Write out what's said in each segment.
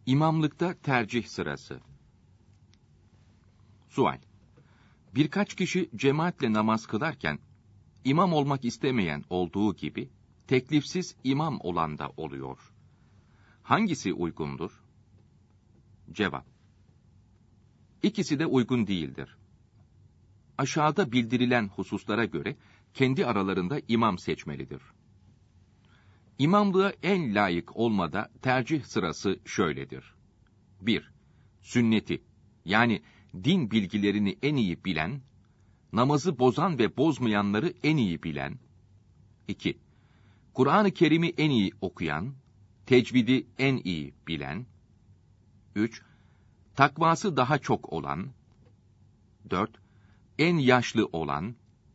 İmamlıkta tercih sırası. Sual: Birkaç kişi cemaatle namaz kılarken, imam olmak istemeyen olduğu gibi, teklifsiz imam olan da oluyor. Hangisi uygundur? Cevap: İkisi de uygun değildir. Aşağıda bildirilen hususlara göre, kendi aralarında imam seçmelidir. İmamlığa en layık olmada tercih sırası şöyledir. 1. Sünneti, yani din bilgilerini en iyi bilen, namazı bozan ve bozmayanları en iyi bilen. 2. Kur'an-ı Kerim'i en iyi okuyan, tecvidi en iyi bilen. 3. Takvası daha çok olan. 4. En yaşlı olan.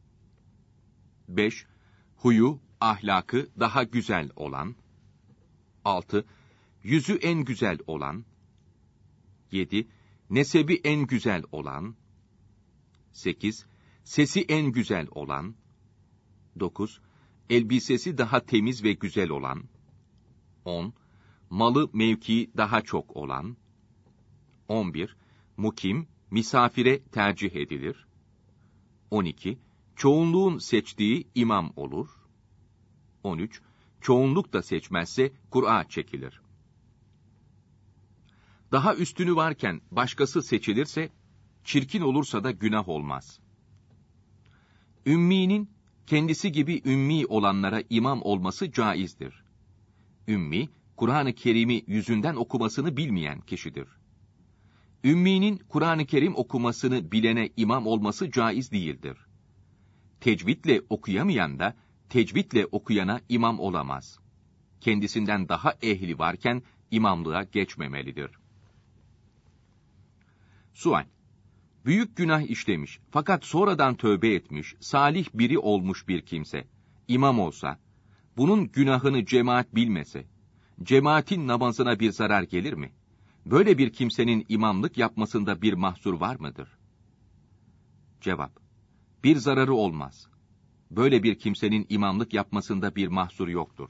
5. Huyu, ahlakı daha güzel olan. 6. Yüzü en güzel olan. 7. Nesebi en güzel olan. 8. Sesi en güzel olan. 9. Elbisesi daha temiz ve güzel olan. 10. Malı mevkii daha çok olan. 11. Mukim, misafire tercih edilir. 12. Çoğunluğun seçtiği imam olur. 13. Çoğunluk da seçmezse Kur'a çekilir. Daha üstünü varken başkası seçilirse, çirkin olursa da günah olmaz. Ümminin, kendisi gibi ümmi olanlara imam olması caizdir. Ümmi, Kur'an-ı Kerim'i yüzünden okumasını bilmeyen kişidir. Ümminin Kur'an-ı Kerim okumasını bilene imam olması caiz değildir. Tecvidle okuyamayan da, tecvidle okuyana imam olamaz. Kendisinden daha ehli varken imamlığa geçmemelidir. Sual: Büyük günah işlemiş fakat sonradan tövbe etmiş, salih biri olmuş bir kimse, imam olsa, bunun günahını cemaat bilmese, cemaatin namazına bir zarar gelir mi? Böyle bir kimsenin imamlık yapmasında bir mahsur var mıdır? Cevap: Bir zararı olmaz. Böyle bir kimsenin imamlık yapmasında bir mahsur yoktur.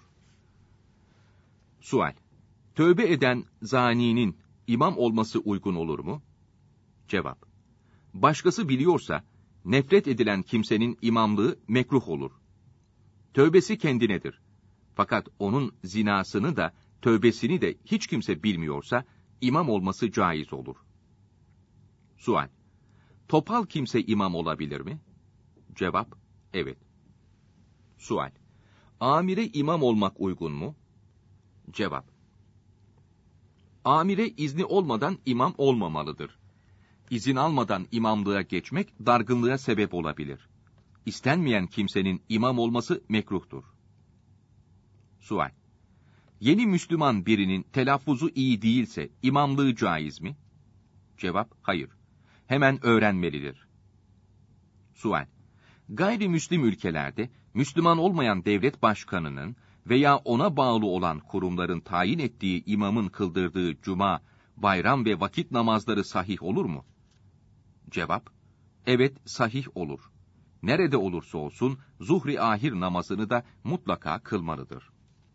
Sual: Tövbe eden zaninin imam olması uygun olur mu? Cevap: Başkası biliyorsa, nefret edilen kimsenin imamlığı mekruh olur. Tövbesi kendinedir. Fakat onun zinasını da, tövbesini de hiç kimse bilmiyorsa, imam olması caiz olur. Sual: Topal kimse imam olabilir mi? Cevap: Evet. Sual: Amire imam olmak uygun mu? Cevap: Amire izni olmadan imam olmamalıdır. İzin almadan imamlığa geçmek dargınlığa sebep olabilir. İstenmeyen kimsenin imam olması mekruhtur. Sual: Yeni Müslüman birinin telaffuzu iyi değilse imamlığı caiz mi? Cevap: Hayır. Hemen öğrenmelidir. Sual: Gayrimüslim ülkelerde Müslüman olmayan devlet başkanının veya ona bağlı olan kurumların tayin ettiği imamın kıldırdığı cuma, bayram ve vakit namazları sahih olur mu? Cevap: Evet, sahih olur. Nerede olursa olsun zuhri ahir namazını da mutlaka kılmalıdır.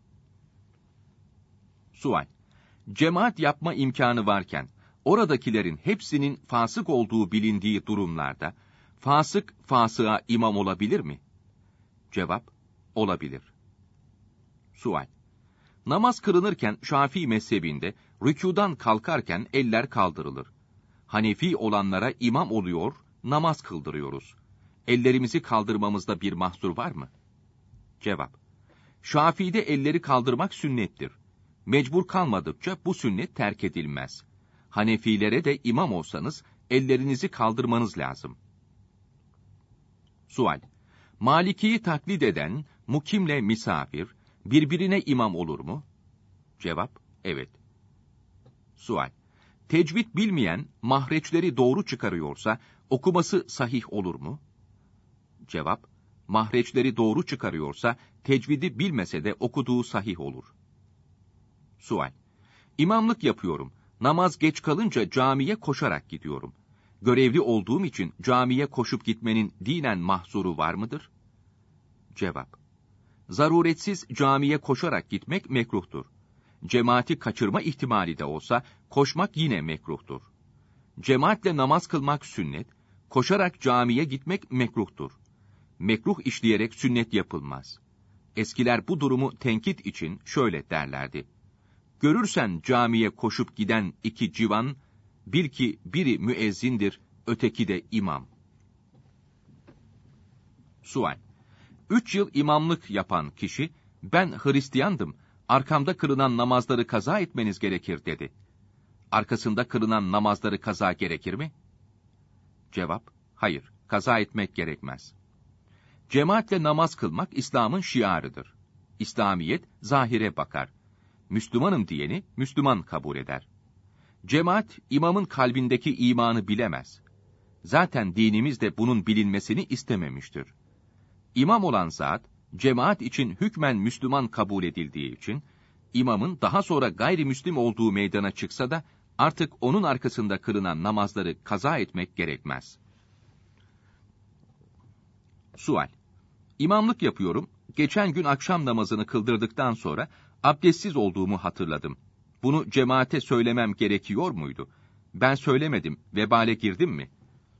Sual: Cemaat yapma imkanı varken, oradakilerin hepsinin fasık olduğu bilindiği durumlarda, fasık fasığa imam olabilir mi? Cevap: Olabilir. Sual: Namaz kılınırken Şafii mezhebinde, rükûdan kalkarken eller kaldırılır. Hanefi olanlara imam oluyor, namaz kıldırıyoruz. Ellerimizi kaldırmamızda bir mahsur var mı? Cevap: Şafii'de elleri kaldırmak sünnettir. Mecbur kalmadıkça bu sünnet terk edilmez. Hanefilere de imam olsanız, ellerinizi kaldırmanız lazım. Sual: Maliki'yi taklit eden, mukimle misafir, birbirine imam olur mu? Cevap: Evet. Sual: Tecvid bilmeyen, mahreçleri doğru çıkarıyorsa, okuması sahih olur mu? Cevap: Mahreçleri doğru çıkarıyorsa, tecvidi bilmese de okuduğu sahih olur. Sual: İmamlık yapıyorum. Namaz geç kalınca camiye koşarak gidiyorum. Görevli olduğum için camiye koşup gitmenin dinen mahsuru var mıdır? Cevap: Zaruretsiz camiye koşarak gitmek mekruhtur. cemaati kaçırma ihtimali de olsa, koşmak yine mekruhtur. Cemaatle namaz kılmak sünnet, koşarak camiye gitmek mekruhtur. Mekruh işleyerek sünnet yapılmaz. Eskiler bu durumu tenkit için şöyle derlerdi: görürsen camiye koşup giden iki civan, bil ki biri müezzindir, öteki de imam. Sual: 3 yıl imamlık yapan kişi, ben Hristiyandım, arkamda kılınan namazları kaza etmeniz gerekir dedi. Arkasında kılınan namazları kaza gerekir mi? Cevap: hayır, kaza etmek gerekmez. Cemaatle namaz kılmak İslam'ın şiarıdır. İslamiyet zahire bakar. Müslümanım diyeni Müslüman kabul eder. Cemaat, imamın kalbindeki imanı bilemez. Zaten dinimiz de bunun bilinmesini istememiştir. İmam olan zat, cemaat için hükmen Müslüman kabul edildiği için, imamın daha sonra gayrimüslim olduğu meydana çıksa da, artık onun arkasında kılınan namazları kaza etmek gerekmez. Sual: İmamlık yapıyorum, geçen gün akşam namazını kıldırdıktan sonra, abdestsiz olduğumu hatırladım. Bunu cemaate söylemem gerekiyor muydu? Ben söylemedim, vebale girdim mi?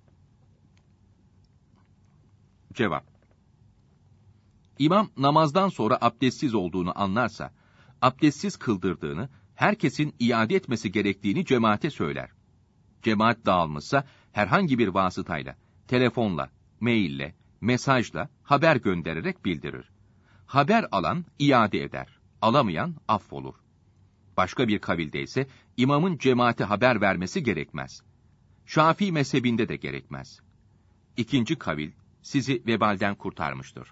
Cevap: İmam namazdan abdestsiz abdestsiz olduğunu anlarsa, abdestsiz kıldırdığını, herkesin iade etmesi gerektiğini cemaate söyler. Cemaat dağılmışsa, herhangi bir vasıtayla, telefonla, maille, mesajla, haber göndererek bildirir. Haber alan iade eder, alamayan affolur. Başka bir kavilde ise, imamın cemaate haber vermesi gerekmez. Şafii mezhebinde de gerekmez. İkinci kavil, sizi vebalden kurtarmıştır.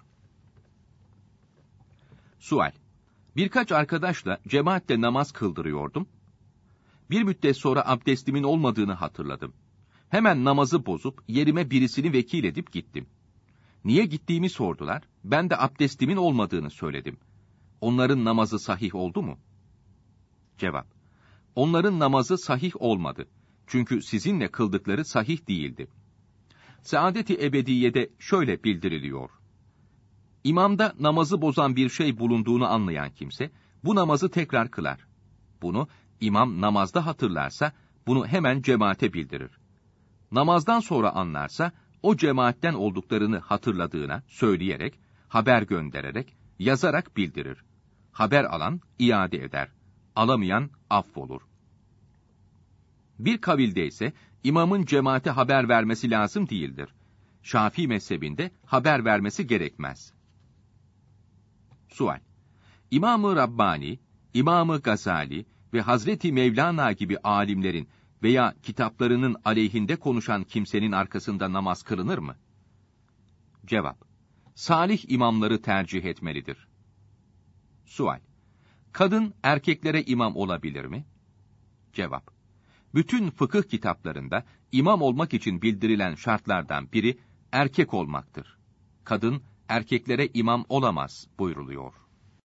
Sual: birkaç arkadaşla cemaatle namaz kıldırıyordum. Bir müddet sonra abdestimin olmadığını hatırladım. Hemen namazı bozup yerime birisini vekil edip gittim. Niye gittiğimi sordular, ben de abdestimin olmadığını söyledim. Onların namazı sahih oldu mu? Cevap: onların namazı sahih olmadı. Çünkü sizinle kıldıkları sahih değildi. Saadet-i Ebediye'de şöyle bildiriliyor: İmamda namazı bozan bir şey bulunduğunu anlayan kimse, bu namazı tekrar kılar. Bunu imam namazda hatırlarsa, bunu hemen cemaate bildirir. Namazdan sonra anlarsa, o cemaatten olduklarını hatırladığına söyleyerek, haber göndererek, yazarak bildirir. Haber alan iade eder, alamayan affolur. Bir kavilde ise, imamın cemaate haber vermesi lazım değildir. Şafii mezhebinde haber vermesi gerekmez. Sual: İmam-ı Rabbani, İmam-ı Gazali ve Hazreti Mevlana gibi alimlerin veya kitaplarının aleyhinde konuşan kimsenin arkasında namaz kılınır mı? Cevap: salih imamları tercih etmelidir. Sual: kadın erkeklere imam olabilir mi? Cevap: bütün fıkıh kitaplarında imam olmak için bildirilen şartlardan biri erkek olmaktır. Kadın erkeklere imam olamaz buyruluyor.